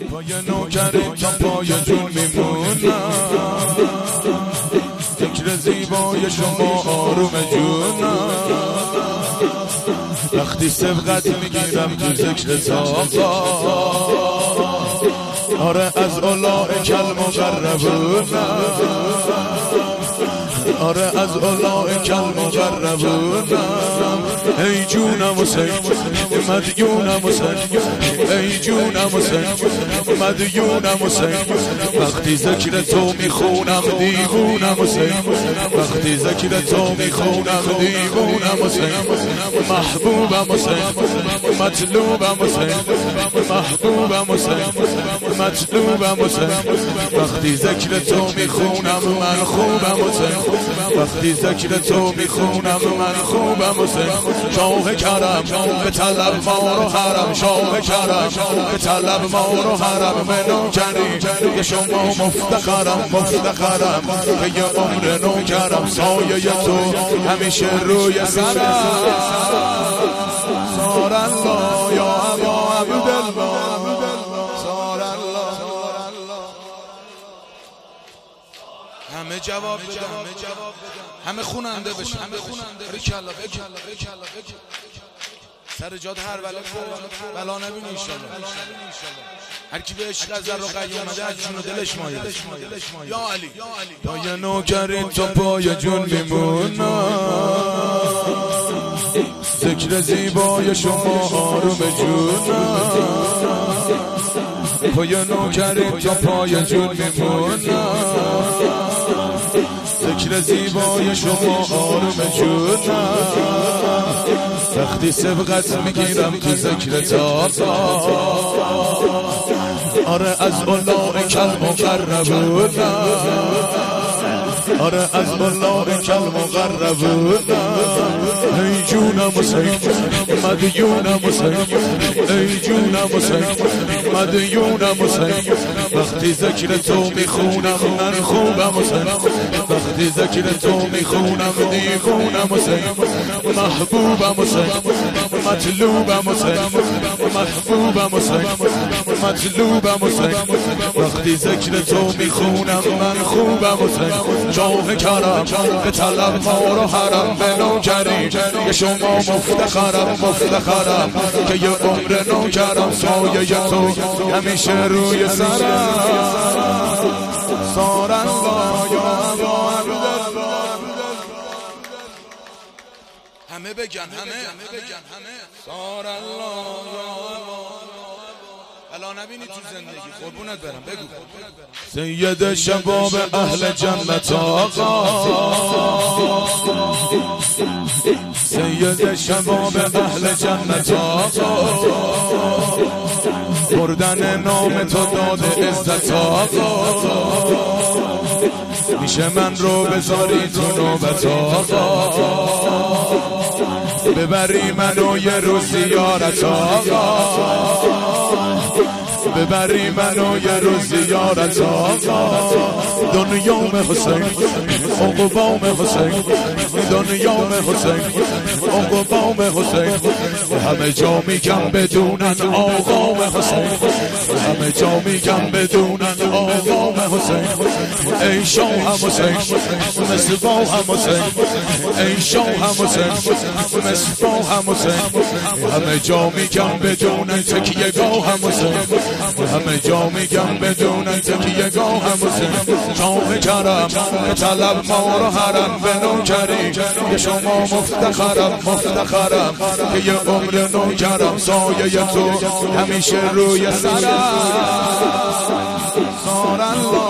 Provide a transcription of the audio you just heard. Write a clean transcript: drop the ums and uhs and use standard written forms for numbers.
پای نوکریم تا پای جون میمونم، ذکر زیبای شما آروم جونم. وقتی سبقت میگیرم تو ذکر آقا، آره از اولئک المقربونم، آره از اولئک المقربونم. ای جونم حسین مدیونم حسین، ای جونم حسین مدیونم حسین. وقتی ذکر تو میخونم دیوونم حسین، وقتی ذکر تو میخونم دیوونم حسین. محبوبم حسین مطلوبم حسین، محبوبم حسین مطلوبم حسین. وقتی ذکر تو میخونم من خوبم حسین، وقتی ذکر تو میخونم من خوبم حسین. شاه کرم به طلب ما رو حرم، شاه کرم به طلب ما رو حرم. منو کنی که شما مفتخرم، مفتخرم که یه عمر نوکرم. سایه تو همیشه روی سرم. سار الله یا ابا عبدالله، سار الله. همه جواب بدن، همه خوننده بشن، همه خوننده بکلا سر جاد هر بلا نبینی انشالله. هر کی به عشق از رو قی اومده از جون و دلش مایه. یا علی پای نوکرین تا پای جون میمونم، ذکر زیبای شما آروم جونم. پای نوکرین تا پای جون میمونم، ذکر زیبای شما آروم جونم. وقتی سبقت میگیرم تو ذکر آقا، آره از اولئک المقربونم، آره از اولئک المقربونم. ای جونم حسین مدیونم حسین، ای جونم حسین مدیونم حسین. وقتی ذکر تو میخونم من خوبم حسین، وقتی ذکر تو میخونم دیوونم حسین. محبوبم حسین مطلوبم حسین، محبوبم حسین مطلوبم حسین. وقتی ذکر تو میخونم من خوبم حسین. شاه کرم به طلب ما رو حرم، به نوکری که شما مفتخرم، مفتخرم که یه عمر نوکرم. سایه تو همیشه روی سرم. سار الله یا ابا عبدالله. همه بگن، همه سار الله یا ابا. بلا نبینی تو زندگی قربونت برم. بگو سید شباب اهل جنت آقا، سید شباب اهل جنت آقا. بردن نام تو داده عزت آقا، میشه من رو بذاری تو نوبت آقا. ببری منو یه روز زیارت آقا، ببری منو یه روز زیارت آقا. دنیام حسین عقبام حسین، دنیام حسین عقبام حسین. همه جا میگم بدونن آقام حسین، همه جا میگم بدونن آقام حسین. ای شاه حسین مصباح حسین، ای شاه حسین مصباح حسین. همه جا میگم بدونن تکیه گاه حسین، همه جا میگم بدونن تکیه گاه حسین. شاه کرم به طلب ما رو حرم، به نوکری که شما مفتخرم، مفتخرم که یه عمر نوکرم. سایه تو همیشه روی سرم. سار الله